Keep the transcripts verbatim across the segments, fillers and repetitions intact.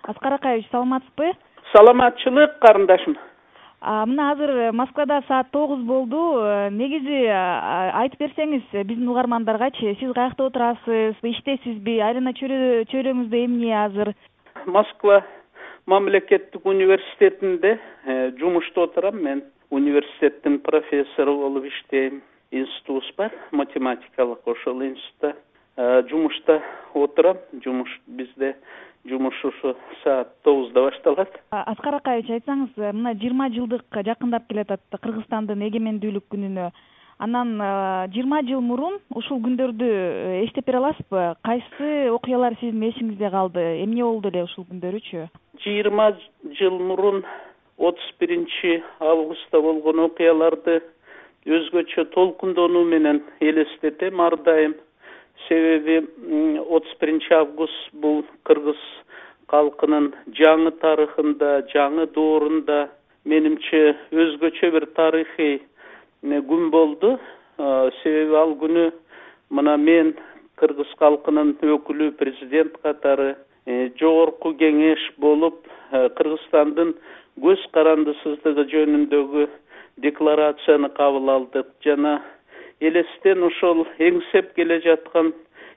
Аскар Акаевич, саламатсызбы? Саламатчылык, карындашым. Мына азыр Москвада саат тогуз болду. Негизи айтып берсеңиз биздин угармандаргачы, сиз каякта отурасыз, иштейсизби, айлана чөйрөңүздө эмне азыр? Москва мамлекеттик университетинде жумушта отурам. Мен университеттин профессору болуп иштейм. Институт бар, математикалык, ошол институтта жумушта отурам. Жумуш бизде жумуш ушу саат тогузда башталат. Аскар Акаевич, айтсаңыз, мына жыйырма жылдык жакындап келатат Кыргызстандын эгемендүүлүк күнүнө. Анан жыйырма жыл мурун ушул күндөрдү эстеп бере аласызбы? Кайсы окуялар сиздин эсиңизде калды? Эмне болду эле ушул күндөрүчү? жыйырма жыл мурун отуз биринчи августта болгон окуяларды өзгөчө толкундонуу менен элестетем ар дайым. Себеби отуз биринчи август бул кыргыз калкынын жаңы тарыхында, жаңы доорунда менимче өзгөчө бир тарыхый күн болду. Себеби ал күнү мына мен кыргыз калкынын өкүлү, президент катары жогорку кеңеш болуп Кыргызстандын көз карандысыздыгы жөнүндөгү декларацияны кабыл алдык. Жана элестен ошол эңсеп келе жаткан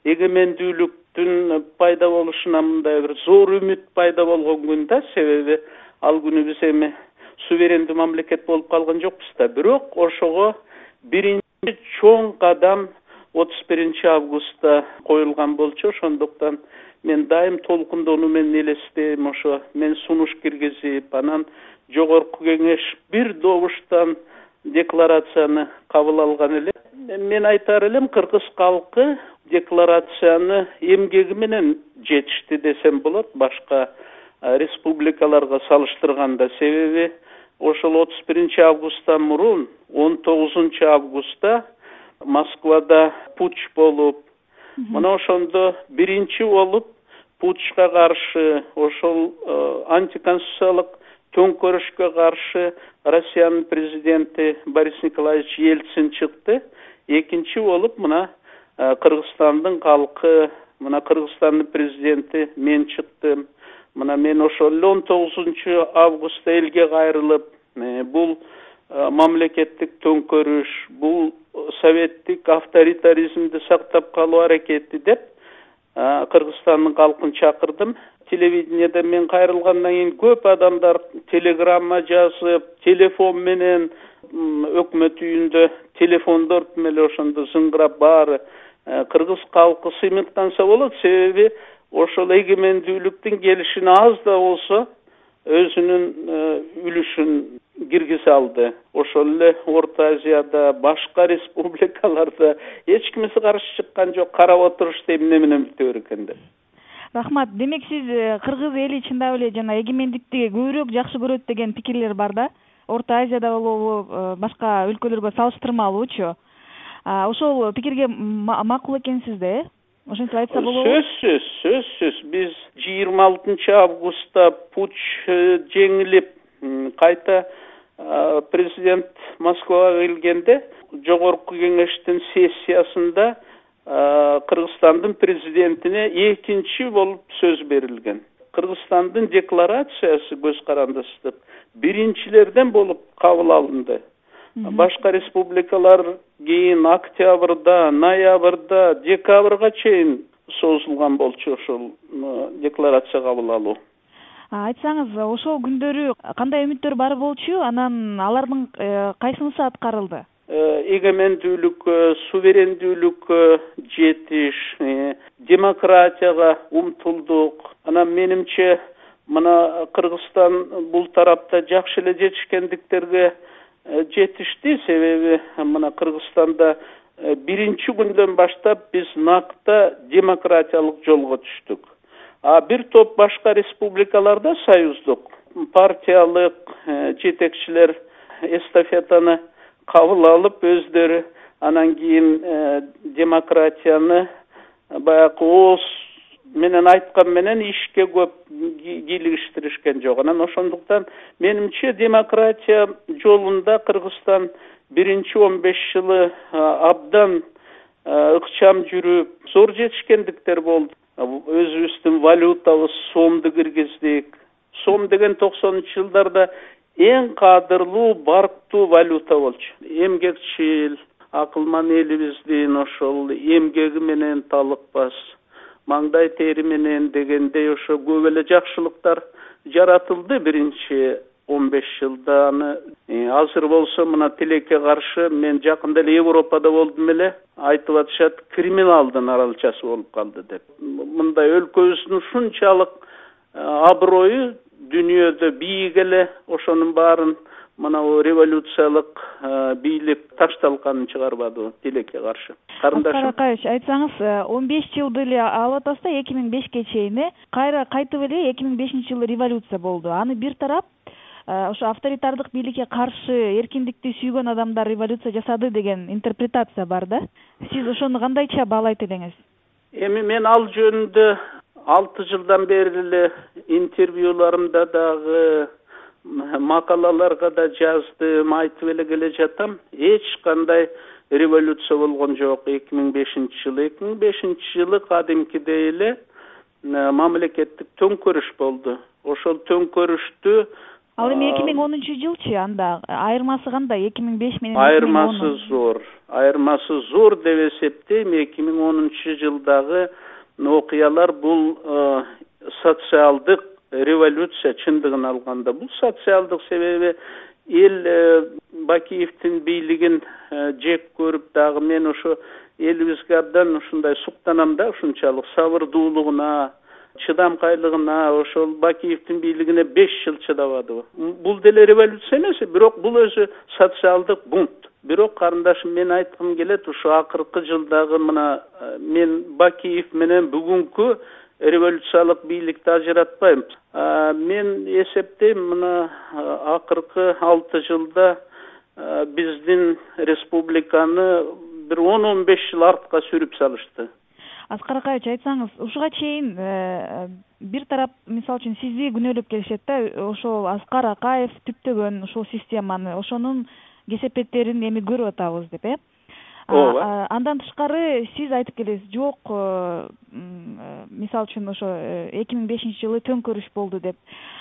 эгемендүүлүктүн пайда болушуна мындай бир зор үмүт пайда болгон күн да. Себеби ал күнү биз эми суверендүү мамлекет болуп калган жокпуз да. Бирок ошого биринчи чоң кадам отуз биринчи августта коюлган болчу. Ошондуктан мен дайым толкундонуу менен элестейм. Ошо мен сунуш киргизип, анан жогорку кеңеш бир добуштан декларацияны кабыл алган эле. Мен айтар элем, кыргыз калкы декларацияны эмгеги менен жетишти десем болот, башка республикаларга салыштырганда. Себеби ошол отуз биринчи августтан мурун он тогузунчу августта Москвада путч болуп, мына ошондо биринчи болуп путчка каршы, ошол антиконституциялык төңкөрүшкө каршы Россиянын президенти Борис Николаевич Ельцин чыкты. Экинчи болуп мына Кыргызстандын калкы, мына Кыргызстандын президенти мен чыктым. Мына мен ошол он тогузунчу августта элге кайрылып, бул мамлекеттик төңкөрүш, бул советтик авторитаризмди сактап калуу аракети деп Кыргызстандын калкын чакырдым. Телевидениеде мен кайрылгандан кийин көп адамдар телеграмма жазып, телефон менен өкмөт үйүндө телефондор менен ошондо зыңгырап баары кыргыз калкы сыймыктанса болот. Себеби ошол эгемендүүлүктүн келишине аз да болсо өзүнүн үлүшүн киргизе алды. Ошол эле Орто Азияда, башка республикаларда эч кимиси каршы чыккан жок. Карап отурушта эмне менен бүтө берет экен деп. Рахмат. Демек сиз кыргыз эли чындап эле жана эгемендикти көбүрөөк жакшы көрөт деген пикирлер бар да. Орто Азияда болобу, башка өлкөлөргө салыштырмалуучу. Ошол пикирге макул экенсиз да, э? Ошентип айтса болобу? Сөзсүз, сөзсүз. Биз жыйырма алтынчы августта путч жеңилип, кайта президент Москвага келгенде жогорку кеңештин сессиясында Кыргызстандын президентине экинчи болуп сөз берилген. Кыргызстандын декларациясы көз карандысыздык биринчилерден болуп кабыл алынды. Башка республикалар кийин октябрда, ноябрда, декабрга чейин созулган болчу ошол декларация кабыл алуу. Айтсаңыз, ошол күндөрү кандай үмүттөр бар болчу? Анан алардын кайсынысы аткарылды? Эгемендүүлүккө, суверендүүлүккө жетиш, демократияга умтулдук. Анан менимче мына Кыргызстан бул тарапта жакшы эле жетишкендиктерге жетишти. Себеби мына Кыргызстанда биринчи күндөн баштап биз накта демократиялык жолго түштүк. А бир топ башка республикаларда союздук партиялык жетекчилер эстафетаны кабыл алып өздөрү анан кийин демократияны баягы ооз менен айткан менен ишке көп кийлигиштиришкен жок. Анан ошондуктан менимче демократия жолунда Кыргызстан биринчи он беш жылы абдан ыкчам жүрүп, зор жетишкендиктер болду. Өзүбүздүн валютабыз сомду киргиздик. Сом деген токсонунчу жылдарда эң кадырлуу, барктуу валюта болчу. Эмгекчил, акылман элибиздин ошол эмгеги менен талыкпас, маңдай тери менен дегендей ошо көп эле жакшылыктар жаратылды биринчи он беш жылда. Аны азыр болсо мына тилекке каршы мен жакында эле Европада болдум эле, айтып атышат, криминалдын аралчасы болуп калды деп. Мындай өлкөбүздүн ушунчалык аброю дүйнөдө бийик эле ошонун баарын мына революциялык бийлик ташталганын чыгарбадыбы тилекке каршы. Карындашым Акаевич, айтсаңыз, он беш жылды эле алып атасызда, эки миң бешке чейин кайра кайтып эле эки миң бешинчи жылы революция болду. Аны бир тарап ошо авторитардык бийликке каршы эркиндикти сүйгөн адамдар революция жасады деген интерпретация бар да. Сиз ошону кандайча баалайт элеңиз? Эми мен ал жөнүндө алты жылдан бери эле интервьюларымда дагы макалаларга да жаздым, айтып эле келе жатам. Эч кандай революция болгон жок эки миң бешинчи жылы. эки миң бешинчи жылы кадимкидей эле мамлекеттик төңкөрүш болду. Ошол төңкөрүштү Ал эми эки миң онунчу жылчы, анда айырмасы кандай? эки миң беш менен айырмасы зор. Айырмасы зор деп эсептейм. эки миң онунчу жылдагы окуялар бул социалдык революция чындыгын алганда. Бул социалдык себеби эл Бакиевдин бийлигин жек көрүп дагы мен ошо элибизге абдан ушундай суктанам да, ушунчалык сабырдуулугуна, чыдамкайлыгына. Ошол Бакиевдин бийлигине беш жыл чыдабады. Бул деле революция эмес, бирок бул өзү социалдык бунт. Бирок карындашым, мен айткым келет, ушу акыркы жылдагы мына мен Бакиев менен бүгүнкү революциялык бийликти ажыратпайм. Мен эсептейм, мына акыркы алты жылда биздин республиканы бир он он беш жыл артка сүрүп салышты. Аскар Акаевич, айтсаңыз, ушуга чейин бир тарап, мисалы үчүн, сизди күнөөлөп келишет да, ошол Аскар Акаев түптөгөн ушул системаны, ошонун кесепеттерин эми көрүп атабыз деп, э? Ооба. Андан тышкары сиз айтып келесиз, жок, мисалы үчүн ошо эки миң бешинчи жылы төңкөрүш болду деп.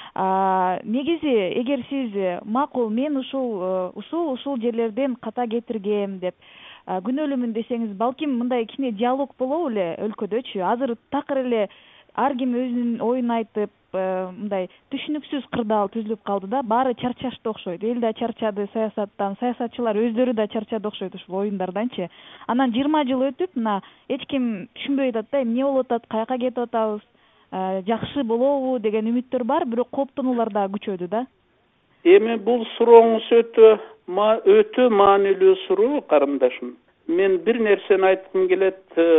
Негизи, эгер сиз макул, мен ушул ушул ушул жерлерден ката кетиргем деп күнөөлөмүн десеңиз, балким мындай кичине диалог болобу эле өлкөдөчү. Азыр такыр эле ар ким өзүнүн оюн айтып, мындай түшүнүксүз кырдаал түзүлүп калды да, баары чарчашты окшойт. Эл да чарчады саясаттан, саясатчылар өздөрү да чарчады окшойт ушул оюндарданчы. Анан жыйырма жыл өтүп, мына эч ким түшүнбөй атат да, эмне болуп атат, каяка кетип атабыз, жакшы болобу деген үмүттөр бар, бирок кооптонуулар да күчөдү да. Эми бул сурооңуз өтө өтө маанилүү суроо, карындашым. Мен бир нерсени айткым келет,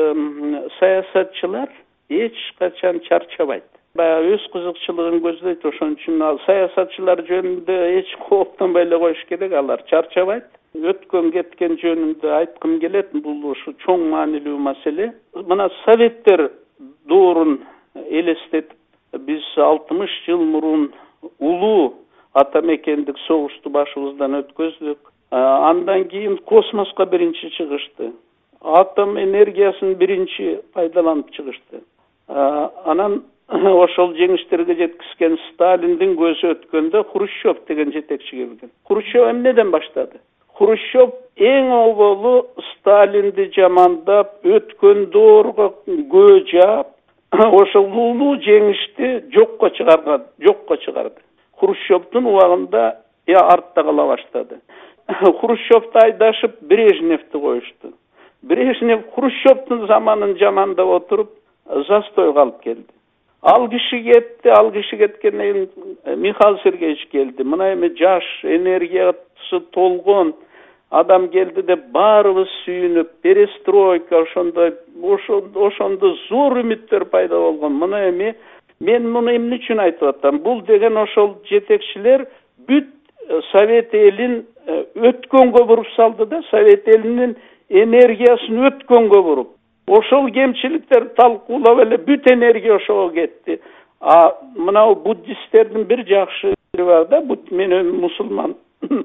саясатчылар эч качан чарчабайт. Баягы өз кызыкчылыгын көздөйт, ошон үчүн ал саясатчылар жөнүндө эч кооптонбой эле коюш керек, алар чарчабайт. Өткөн кеткен жөнүндө айткым келет, бул ушу чоң маанилүү маселе. Мына Советтер доорун элестетип, биз алтымыш жыл мурун улуу ата мекендик согушту башыбыздан өткөздүк. Андан кийин космоска биринчи чыгышты. Атом энергиясын биринчи пайдаланып чыгышты. Анан ошол жеңиштерге жеткизген Сталиндин көзү өткөндө Хрущев деген жетекчи келген. Хрущев эмнеден баштады? Хрущев эң оболу Сталинди жамандап, өткөн доорго көө жаап, ошол улуу жеңишти жокко чыгарган, жокко чыгарды. Хрущевдун убагында я артта кала баштады. Хрущевду айдашып Брежневди коюшту. Брежнев Хрущевдун заманын жамандап отуруп, застой калып келди. Ал киши кетти, ал киши кеткенден кийин Михаил Сергеевич келди. Мына эми жаш, энергиясы толгон адам келди деп баарыбыз сүйүнүп, перестройка ошондой, ошондо зор үмүттөр пайда болгон. Мына эми мен муну эмне үчүн айтып атам? Бул деген ошол жетекчилер бүт Совет элин өткөнгө буруп салды да, Совет элинин энергиясын өткөнгө буруп. Ошол кемчиликтер талкуулап эле бүт энергия ошого кетти. А мына буддисттердин бир жакшы бар да, мен мусулман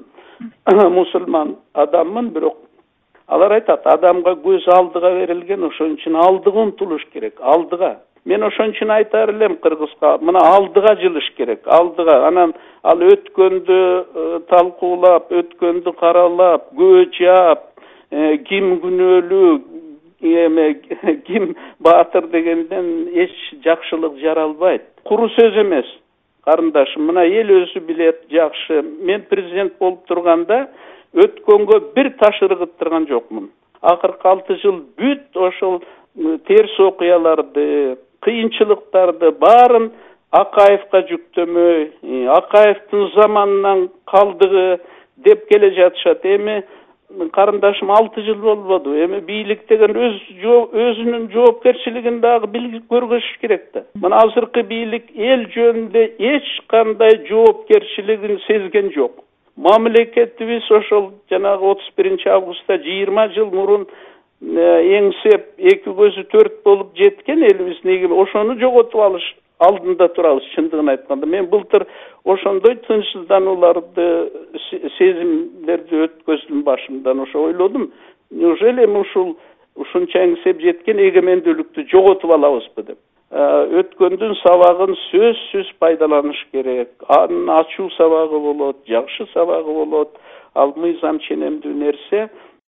мусулман адаммын, бирок алар айтат, адамга көз алдыга берилген, ошон үчүн алдыга умтулуш керек, алдыга. мен ошон үчүн айтар элем кыргызга, мына алдыга жылыш керек, алдыга. Анан ал өткөндү талкуулап, өткөндү каралап, көө жаап, ким күнөөлүү, эме ким баатыр дегенден эч жакшылык жаралбайт. Куру сөз эмес. Карындашым, мына эл өзү билет жакшы. Мен президент болуп турганда өткөнгө бир таш ыргыттырган жокмун. Акыркы алты жыл бүт ошол терс окуяларды, кыйынчылыктарды баарын Акаевка жүктөмөй, Акаевдин заманынан калдыгы деп келе жатышат. Эми карындашым алты жыл болбоду. Эми бийлик деген өз өзүнүн жоопкерчилигин дагы билип көргөзүш керек да. Мына азыркы бийлик эл жөнүндө эч кандай жоопкерчилигин сезген жок. Мамлекетибиз ошол жанагы отуз биринчи августта жыйырма жыл мурун эңсеп эки көзү төрт болуп жеткен элибиздин эгем, ошону жоготуп алыш алдында турабыз. Чындыгын айтканда мен былтыр ошондой тынчсызданууларды, сезимдерди өткөздүм башымдан. Ошо ойлодум, неужели эми ушул ушунча эңсеп жеткен эгемендүүлүктү жоготуп алабызбы деп. Өткөндүн сабагын сөзсүз пайдаланыш керек. Анын ачуу сабагы болот, жакшы сабагы болот. Ал мыйзам ченемдүү нерсе.